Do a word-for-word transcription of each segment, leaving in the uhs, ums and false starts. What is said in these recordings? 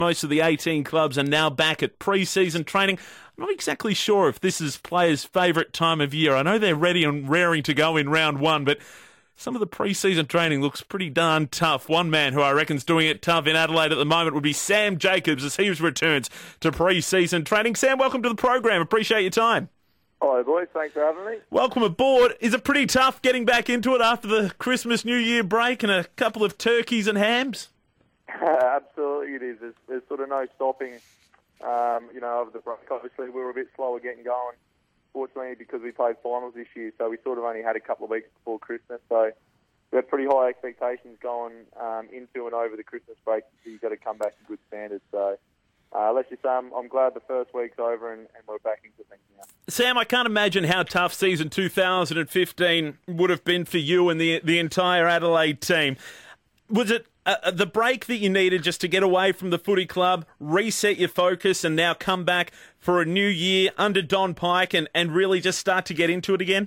Most of the eighteen clubs are now back at pre-season training. I'm not exactly sure if this is players' favourite time of year. I know they're ready and raring to go in round one, but some of the pre-season training looks pretty darn tough. One man who I reckon's doing it tough in Adelaide at the moment would be Sam Jacobs as he returns to pre-season training. Sam, welcome to the program. Appreciate your time. Hello, boys. Thanks for having me. Welcome aboard. Is it pretty tough getting back into it after the Christmas New Year break and a couple of turkeys and hams? Absolutely it is. There's, there's sort of no stopping, um, you know, over the break. Obviously, we were a bit slower getting going, fortunately, because we played finals this year, so we sort of only had a couple of weeks before Christmas, so we had pretty high expectations going um, into and over the Christmas break, so you've got to come back to good standards, so uh, let's just say I'm, I'm glad the first week's over and, and we're back into things now. Sam, I can't imagine how tough season two thousand fifteen would have been for you and the the entire Adelaide team. Was it uh, the break that you needed just to get away from the footy club, reset your focus, and now come back for a new year under Don Pyke and, and really just start to get into it again?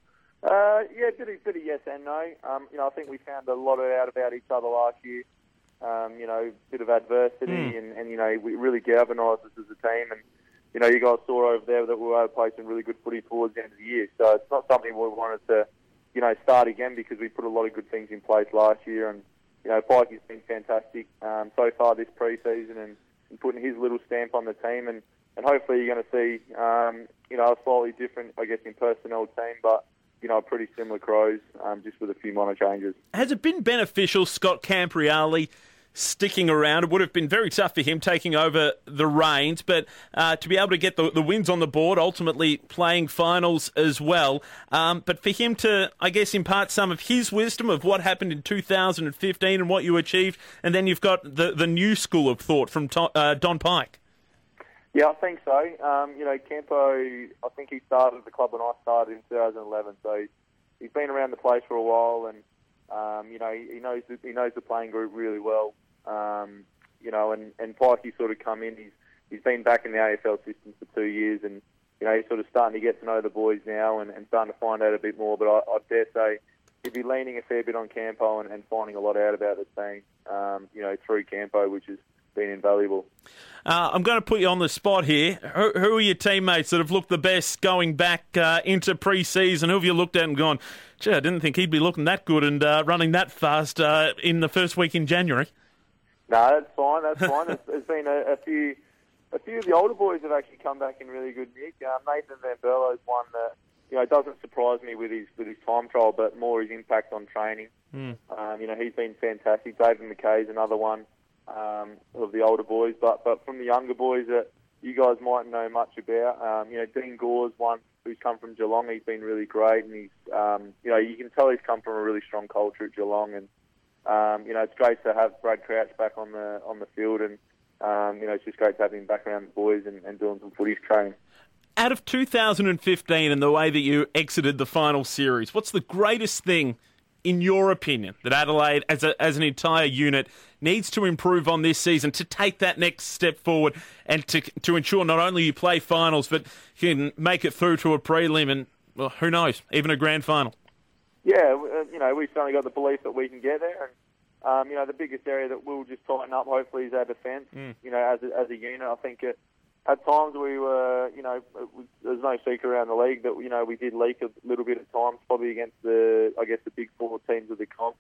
Uh, yeah, bit of, bit of yes and no. Um, you know, I think we found a lot out about each other last year. Um, you know, bit of adversity mm. and, and, you know, we really galvanised us as a team. And, you know, you guys saw over there that we were able to play some really good footy towards the end of the year. So it's not something we wanted to, you know, start again because we put a lot of good things in place last year. And, you know, Pyke has been fantastic um, so far this pre-season and, and putting his little stamp on the team. And, and hopefully you're going to see, um, you know, a slightly different, I guess, in personnel team, but, you know, pretty similar Crows, um, just with a few minor changes. Has it been beneficial, Scott Campriali sticking around? It would have been very tough for him taking over the reins, but uh, to be able to get the, the wins on the board, ultimately playing finals as well. Um, but for him to, I guess, impart some of his wisdom of what happened in two thousand fifteen and what you achieved, and then you've got the, the new school of thought from to, uh, Don Pyke. Yeah, I think so. Um, you know, Campo, I think he started at the club when I started in two thousand eleven, so he's, he's been around the place for a while, and um, you know, he, he knows the, he knows the playing group really well. Um, you know, and, and Pikey's sort of come in. He's he's been back in the A F L system for two years, and you know, he's sort of starting to get to know the boys now, and, and starting to find out a bit more. But I, I dare say he'd be leaning a fair bit on Campo and, and finding a lot out about the team. Um, you know, through Campo, which has been invaluable. Uh, I'm going to put you on the spot here. Who, who are your teammates that have looked the best going back uh, into pre-season? Who have you looked at and gone, gee, I didn't think he'd be looking that good and uh, running that fast uh, in the first week in January? No, that's fine. That's fine. There's, there's been a, a few, a few of the older boys have actually come back in really good nick. Um, Nathan Van Berlo is one that you know doesn't surprise me with his with his time trial, but more his impact on training. Mm. Um, you know, he's been fantastic. David McKay's another one um, of the older boys, but but from the younger boys that you guys mightn't know much about. Um, you know, Dean Gore's one who's come from Geelong. He's been really great, and he's um, you know you can tell he's come from a really strong culture at Geelong and. Um, you know, it's great to have Brad Crouch back on the on the field, and um, you know, it's just great to have him back around the boys and, and doing some footy training. Out of two thousand fifteen and the way that you exited the final series, what's the greatest thing, in your opinion, that Adelaide, as a, as an entire unit, needs to improve on this season to take that next step forward and to to ensure not only you play finals, but you can make it through to a prelim and, well, who knows, even a grand final? Yeah, you know, we've certainly got the belief that we can get there. And, um, you know, the biggest area that we'll just tighten up, hopefully, is our defence. Mm. You know, as a, as a unit, I think it, at times we were, you know, was, there's no secret around the league that, you know, we did leak a little bit at times, probably against the, I guess, the big four teams of the comp.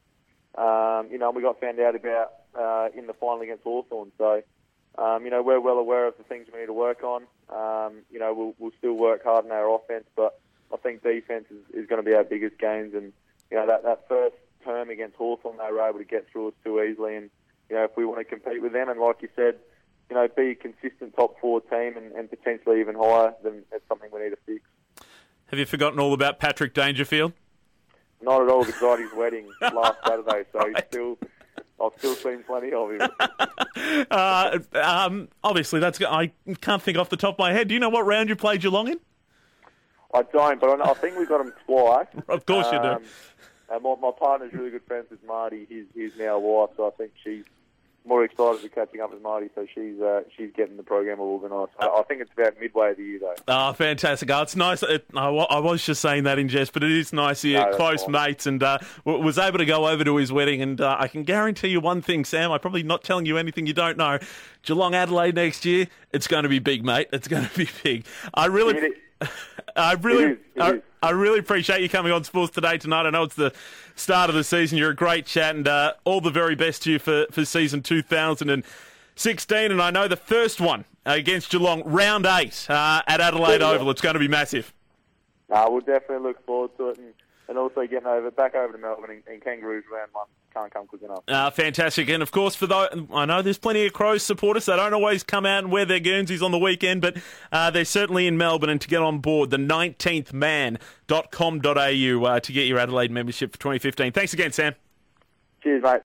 Um, you know, and we got found out about uh, in the final against Hawthorn. So, um, you know, we're well aware of the things we need to work on. Um, you know, we'll, we'll still work hard in our offence, but I think defence is, is going to be our biggest gains, and you know that, that first term against Hawthorn, they were able to get through us too easily. And you know if we want to compete with them, and like you said, you know be a consistent top four team and, and potentially even higher, then it's something we need to fix. Have you forgotten all about Patrick Dangerfield? Not at all. He's at his wedding last Saturday, so he's still. I've still seen plenty of him. uh, um, obviously, that's. I can't think off the top of my head. Do you know what round you played Geelong in? I don't, but I, know, I think we got him twice. Of course um, you do. And my, my partner's really good friends with Marty, his, his now wife, so I think she's more excited for catching up with Marty, so she's uh, she's getting the program all organised. I, I think it's about midway of the year, though. Oh, fantastic. Oh, it's nice. It, I, I was just saying that in jest, but it is nice here, No, close fine. mates, and uh, w- was able to go over to his wedding, and uh, I can guarantee you one thing, Sam, I'm probably not telling you anything you don't know. Geelong Adelaide next year, it's going to be big, mate. It's going to be big. I really... It I really, It is, it I, is. I really appreciate you coming on Sports Today tonight. I know it's the start of the season. You're a great chat, and uh, all the very best to you for, for season two thousand sixteen. And I know the first one against Geelong, round eight uh, at Adelaide Yeah. Oval. It's going to be massive. Uh, we'll definitely look forward to it, and, and also getting over back over to Melbourne and, and Kangaroos round one can't come quick enough. Uh, fantastic. And, of course, for those, I know there's plenty of Crows supporters. They don't always come out and wear their Guernseys on the weekend, but uh, they're certainly in Melbourne. And to get on board, the nineteenth man dot com dot a u uh, to get your Adelaide membership for twenty fifteen. Thanks again, Sam. Cheers, mate.